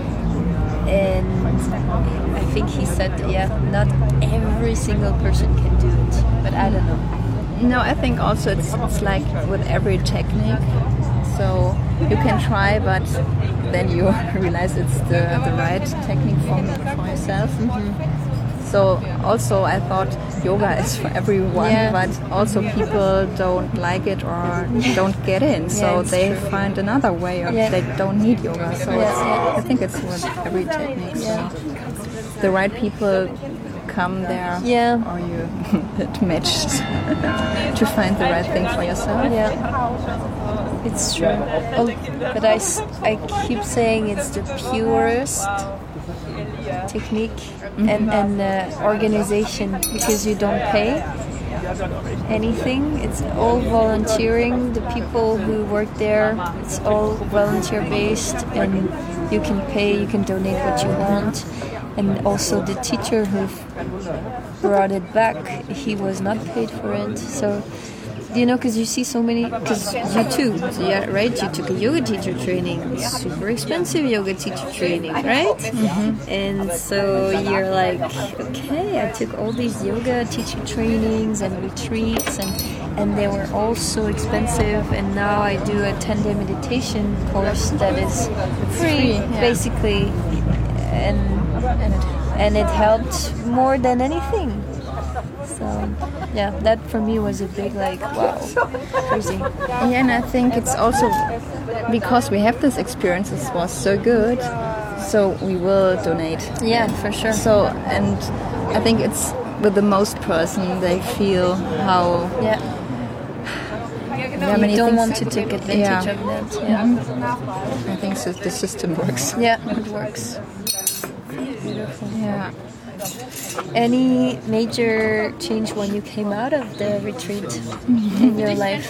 And I think he said, yeah, not every single person can do it, but I don't know. No, I think also it's, it's like with every technique. So you can try, but then you realize it's the, the right technique for, for yourself. So also I thought yoga is for everyone, Yeah. but also people don't like it or don't get in. So Yeah, it's they true. find another way, or Yeah. they don't need yoga. So Yeah, it's, yeah. I think it's with every technique. So Yeah. the right people come there, Yeah. or you it matched to find the right thing for yourself. Yeah, it's true. Oh, but I, s- I keep saying it's the purest technique and, and uh, organization, because you don't pay anything. It's all volunteering. The people who work there, it's all volunteer based, and you can pay, you can donate what you want. And also the teacher who brought it back, he was not paid for it. So, you know, because you see so many, because you too, yeah, right? You took a yoga teacher training, super expensive yoga teacher training, right? Mm-hmm. And so you're like, okay, I took all these yoga teacher trainings and retreats, and and they were all so expensive, and now I do a ten-day meditation course that is free, yeah. basically, and and it, and it helped more than anything. So, yeah, that for me was a big, like, wow, crazy. Yeah, and I think it's also because we have this experience, it was so good, so we will donate. Yeah, for sure. So, and I think it's with the most person, they feel how... Yeah. There are many You don't things- want to take advantage Yeah. of that. Yeah, Mm-hmm. I think so, the system works. yeah, it works. Beautiful. Yeah. Any major change when you came out of the retreat in your life?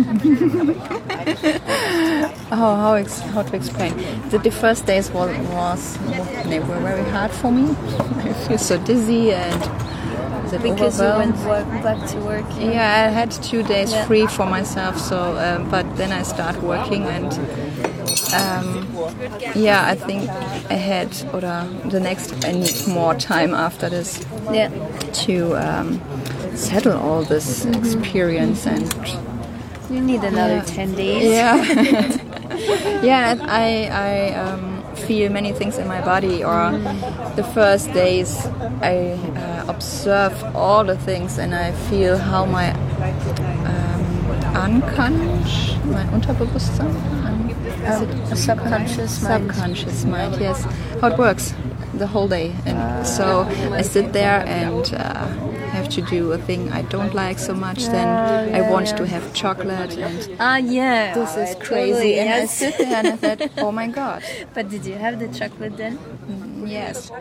Oh, how ex- how to explain? The, the first days was, was they were very hard for me. I feel so dizzy and is it Because you overwhelmed? went wo- back to work. Yeah, I had two days Yeah. free for myself. So, um, but then I start working, and um, yeah, I think I had, or the next, I need more time after this Yeah. to um, settle all this experience and You need another Yeah. ten days. yeah, yeah. I I um, feel many things in my body. Or the first days, I uh, observe all the things, and I feel how my um, unconscious, my Unterbewusstsein, um, is it Subconscious mind. subconscious mind, yes, how it works the whole day. And so I sit there and uh, have to do a thing I don't like so much. Then Oh, I yeah, want yeah. to have chocolate, and Ah, yeah. this is uh, crazy. totally, And I yes. sit there and I thought, oh my god, But did you have the chocolate then? yes.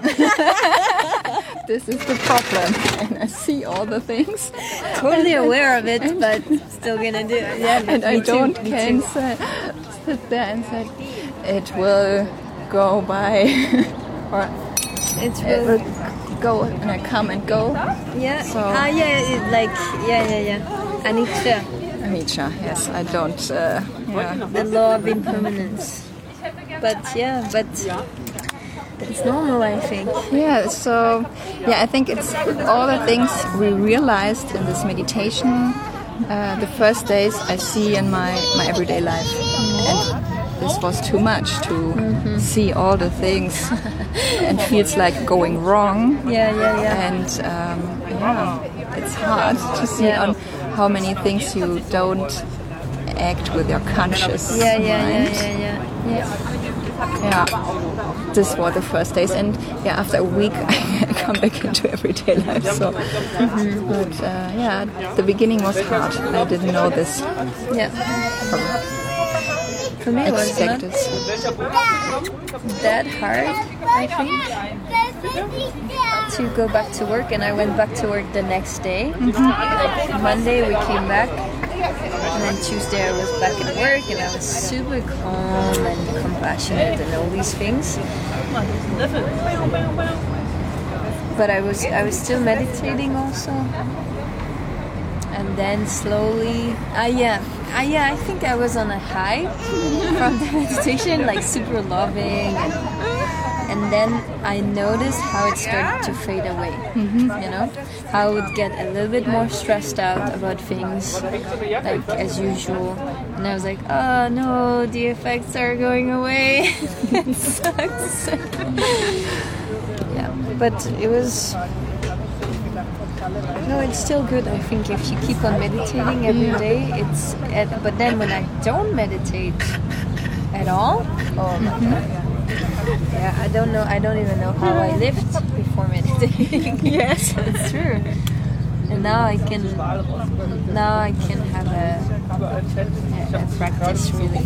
This is the problem. And I see all the things. Totally aware of it, but still gonna do it. Yeah, And I me too, don't me can too. say, sit there and say, it will go by. Or It's it really, will go and I come and go. yeah. So- ah, yeah, it, like, yeah, yeah, yeah. Anicca, Anicca, yes, I don't. Uh, yeah. the law of impermanence. But yeah, but it's normal, I think. Yeah, so yeah, I think it's all the things we realized in this meditation. Uh, the first days I see in my, my everyday life, and this was too much to see all the things, and feels like going wrong. Yeah, yeah, yeah. And um, yeah, it's hard to see Yeah. on how many things you don't act with your conscious Yeah, yeah, yeah, mind. yeah, yeah. Yeah. Yeah, this were the first days, and yeah, after a week I come back into everyday life. So, but uh, yeah, the beginning was hard. I didn't know this. Yeah. For me, it was not Expected. that hard, I think, to go back to work. And I went back to work the next day. Like Monday, we came back. And then Tuesday I was back at work, and I was super calm and compassionate and all these things. But I was I was still meditating also. And then slowly, ah yeah, ah yeah, I think I was on a high from the meditation, like super loving, and, and then I noticed how it started to fade away. You know, how I would get a little bit more stressed out about things, like as usual, and I was like, oh no, the effects are going away. It sucks. Yeah, but it was. No, it's still good. I think if you keep on meditating every day, it's. But then when I don't meditate at all, oh my god, yeah, Yeah, I don't know. I don't even know how I lived before meditating. Yes. It's true. And now I can, now I can have a, a, a practice really.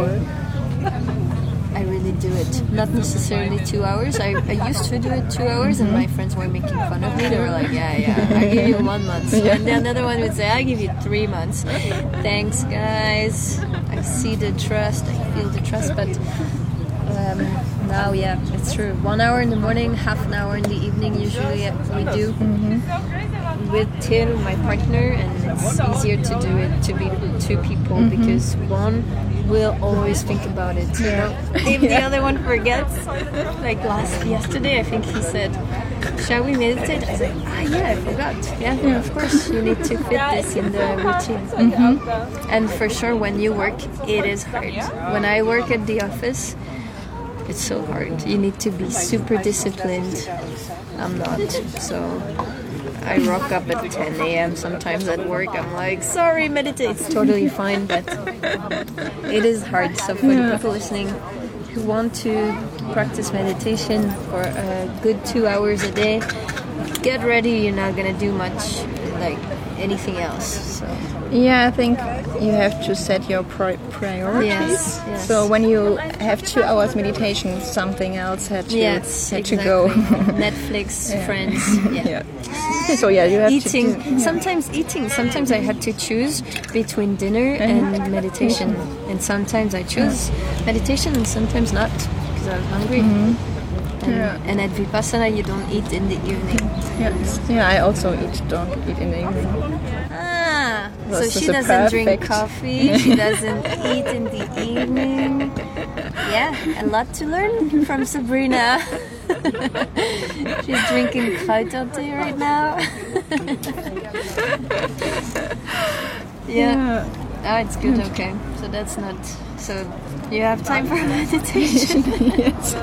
I, I really do it. Not necessarily two hours. I, I used to do it two hours, and my friends were making fun of me. They were like, "Yeah, yeah, I give you one month," Yeah. and then another one would say, "I give you three months." Thanks, guys. I see the trust. I feel the trust, but. Um, now, yeah, it's true. One hour in the morning, half an hour in the evening. Usually, we do mm-hmm. with Till, my partner, and it's easier to do it to be two people mm-hmm. because one will always think about it. You know, if the other one forgets, like last yesterday, I think he said, "Shall we meditate?" I said, "Ah, yeah, I forgot. Yeah, yeah, of course, you need to fit this in the routine." Mm-hmm. And for sure, when you work, it is hard. When I work at the office. It's so hard. You need to be super disciplined. I'm not. So I rock up at ten a.m. sometimes at work. I'm like, sorry, meditate. It's totally fine, but it is hard. So for the people listening who want to practice meditation for a good two hours a day, get ready. You're not going to do much like anything else. So. Yeah, I think you have to set your pri- priorities. Yes, yes. So when you have two hours meditation, something else had to, yes, had exactly. to go. Netflix, yeah. Friends. Yeah. yeah. So yeah, you have eating. to do, yeah. Sometimes eating. Sometimes I had to choose between dinner and mm-hmm. meditation, and sometimes I choose meditation, and sometimes not because I was hungry. Mm-hmm. And, yeah. and at Vipassana, you don't eat in the evening. Yes. Yeah, I also eat. Don't eat in the evening. Ah, so This she is doesn't drink perfect. coffee. She doesn't eat in the evening. Yeah, a lot to learn from Sabrina. She's drinking kruiderthee right now. yeah. yeah. Oh, it's good. Okay, so that's not. So you have time for meditation. Yes.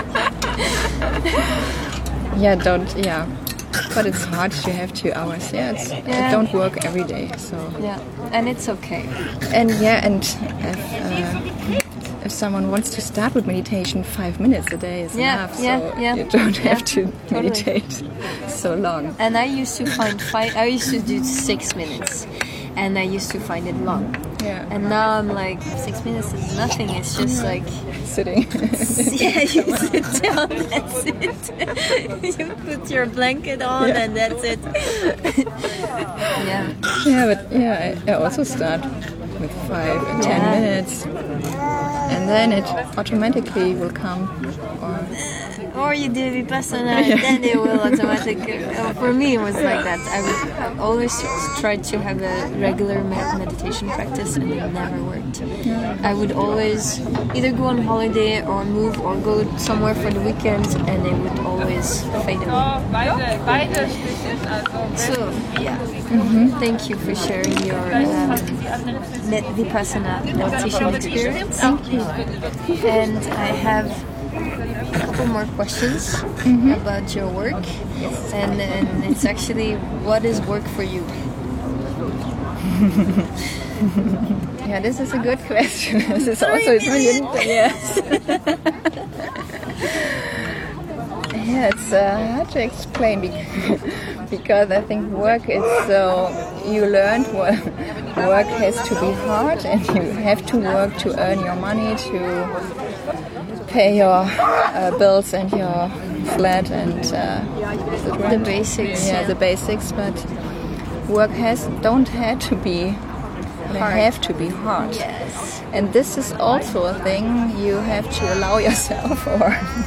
yeah. Don't. Yeah. But it's hard to have two hours. Yeah, it's, Yeah. I don't work every day, so. Yeah, and it's okay. And yeah, and if, uh, if someone wants to start with meditation, five minutes a day is Yeah, enough. yeah, so yeah. you don't Yeah, have to totally. meditate so long. And I used to find five. I used to do six minutes, and I used to find it long. Yeah. And now I'm like, six minutes is nothing. It's just like, Sitting. yeah, you sit down, that's it. You put your blanket on, Yeah. and that's it. yeah. yeah, but yeah, I, I also start with five and ten Yeah. minutes, and then it automatically will come. Or Or you do Vipassana, and then it will automatically. Uh, for me, it was like that. I would always try to have a regular med- meditation practice, and it never worked. I would always either go on holiday or move or go somewhere for the weekend, and it would always fade away. So, yeah. Mm-hmm. Thank you for sharing your um, net Vipassana meditation experience. Thank you. And I have a couple more questions mm-hmm. about your work. Yes. And, and it's actually, what is work for you? Yeah, this is a good question. This is also a brilliant. Yes. Yeah, it's uh, hard to explain because, because I think work is so. You learned what work has to be hard, and you have to work to earn your money, to pay your uh, bills and your flat and uh, the, the basics. Yeah, yeah, the basics. But work has don't have to be. They hard. have to be hard. Yes. And this is also a thing you have to allow yourself, or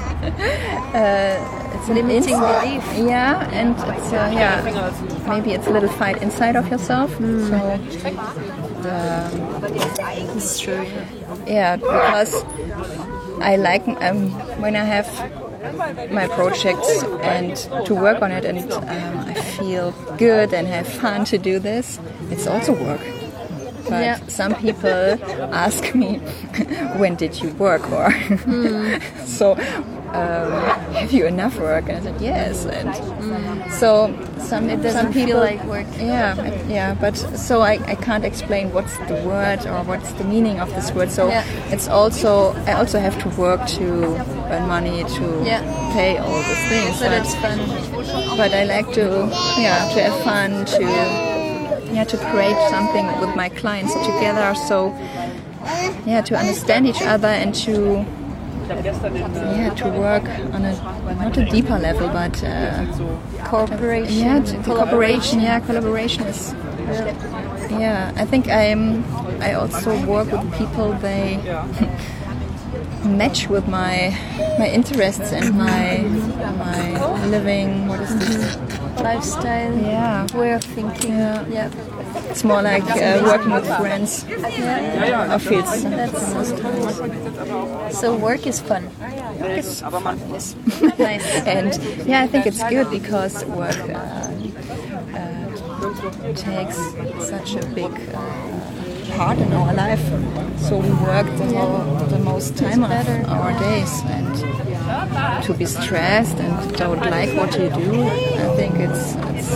uh, it's an Limiting ins- belief. Yeah, and it's uh, yeah, maybe it's a little fight inside of yourself. Mm. So the, It's true. yeah, because I like um, when I have my projects and to work on it, and um, I feel good and have fun to do this. It's also work. But yeah. some people ask me, when did you work? Or mm. So um, have you enough work? And I said, yes. And mm. so some, it doesn't some people, feel like work. Yeah, yeah. But so I, I can't explain what's the word or what's the meaning of this word. So yeah. it's also, I also have to work to earn money to yeah. pay all these things. So that's fun. But I like to, yeah, to have fun, to, yeah, to create something with my clients together. So, yeah, to understand each other and to, yeah, to work on a not a deeper level, but uh, cooperation. Yeah, to, collaboration. Yeah, collaboration is. Yeah, I think I'm. I also work with people. They match with my my interests and my my living. What is this? Lifestyle. Yeah. Way of thinking. Yeah. yeah. It's more like uh, working with friends. Yeah. Or feels. That's most nice. So work is fun. Work is fun. Yes. Nice. And yeah, I think it's good because work uh, uh, takes such a big uh, part in our life. So we work the, whole, the most time of our days, and to be stressed and don't like what you do, I think it's it's,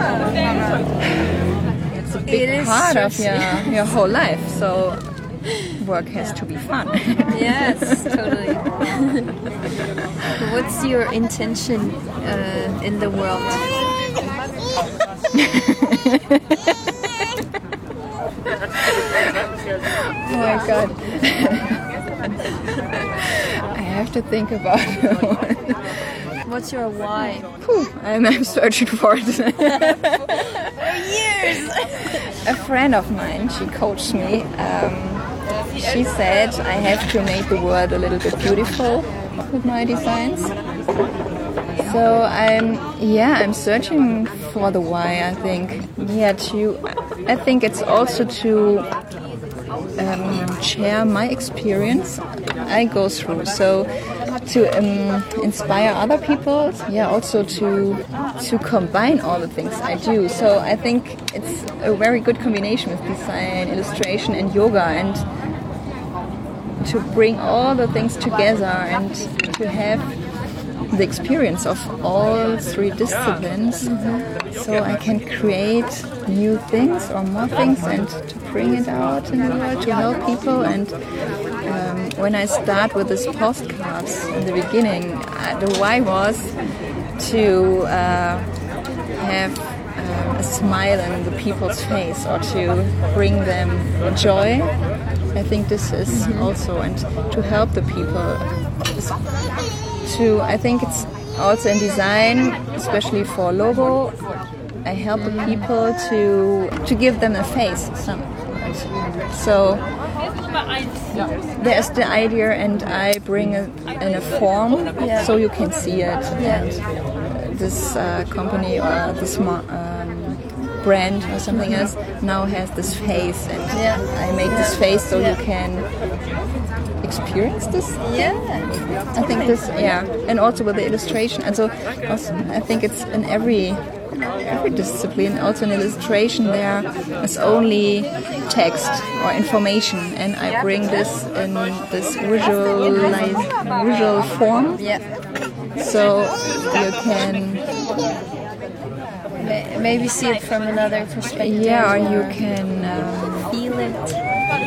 it's a big it part of your, your whole life. So work has to be fun. Yes, totally. What's your intention uh, in the world? Oh my god. I have to think about it. What's your why? Whew, I'm, I'm searching for it. For years! A friend of mine, she coached me. Um, she said I have to make the world a little bit beautiful with my designs. So I'm, yeah, I'm searching for the why. I think, yeah, to, I think it's also to um, share my experience I go through. So to um, inspire other people, yeah, also to to combine all the things I do. So I think it's a very good combination with design, illustration, and yoga, and to bring all the things together and to have the experience of all three disciplines, mm-hmm. so I can create new things or more things and to bring it out in the world to help people. And um, when I start with these postcards in the beginning, uh, the why was to uh, have uh, a smile on the people's face or to bring them joy. I think this is mm-hmm. also, and to help the people. To, I think it's also in design, especially for logo, I help the people to to give them a face. Some, so there's the idea, and I bring it in a form yeah. so you can see it. Yeah. And this uh, company or this um, brand or something else now has this face, and yeah. I make yeah. this face so yeah. you can experience this. Yeah, I think this, yeah, and also with the illustration. And so also, I think it's in every every discipline. Also in illustration, there is only text or information, and I bring this in this visual visual form. Yeah. So you can maybe see it from another perspective. Yeah, or you can um, feel it.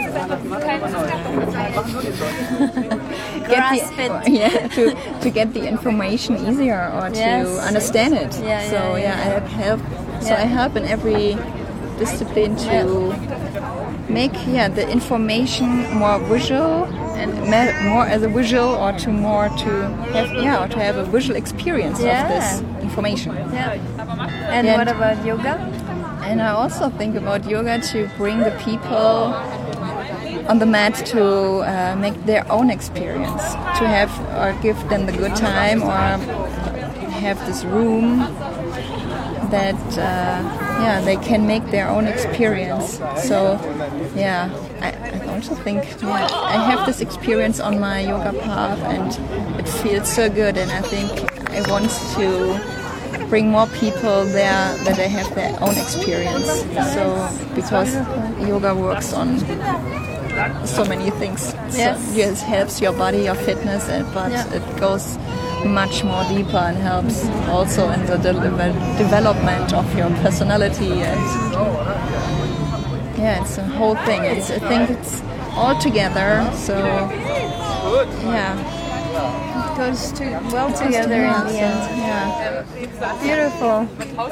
Get the, yeah, to, to get the information easier or to yes. understand it. Yeah, so yeah, yeah, yeah. I help. So yeah. I help in every discipline to yeah. make yeah the information more visual and more as a visual, or to more to have yeah or to have a visual experience yeah. of this information. Yeah. And yeah. what about yoga? And I also think about yoga to bring the people on the mat to uh, make their own experience, to have or give them the good time, or have this room that uh, yeah they can make their own experience. So yeah, I, I also think yeah, I have this experience on my yoga path, and it feels so good. And I think I want to bring more people there that they have their own experience. So because yoga works on so many things. Yes. So it helps your body, your fitness, and but Yeah. it goes much more deeper and helps also in the de- development of your personality. And yeah, it's a whole thing. It's, I think it's all together. So yeah, It goes to, well together in the end. Yeah. Beautiful.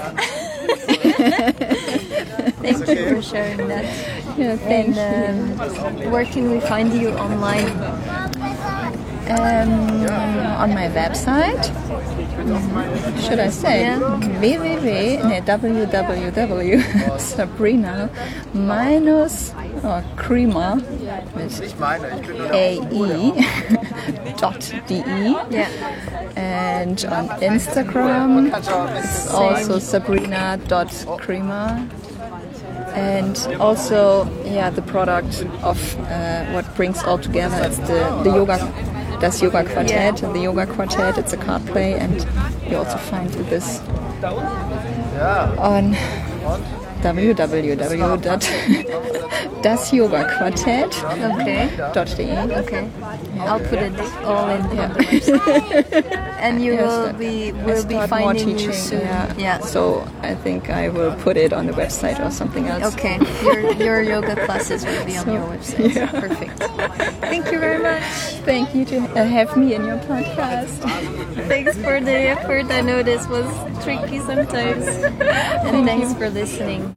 Thank you for sharing that. Yeah, thank And um, where can we find you online? Um, on my website, should I say, Yeah. www, no, www, Sabrina minus or Creamer with A E dot D E. Yeah. And on Instagram, it's also Sabrina dot Creamer. And also, yeah, the product of uh, what brings all together is the, the yoga, das Yoga Quartet. Yeah. And the Yoga Quartet, it's a card play, and you also find this on w w w dot das yoga quartet dot d e. Okay. Okay. I'll put it all in the website. And you Yes, will but be I will be start more finding you teaching, soon. yeah. Yeah. So I think I will put it on the website or something else. Okay. Your your yoga classes will be on your website. yeah. Perfect. Thank you very much. Thank you to uh, have me in your podcast. Thanks for the effort. I know this was tricky sometimes. And thanks for listening.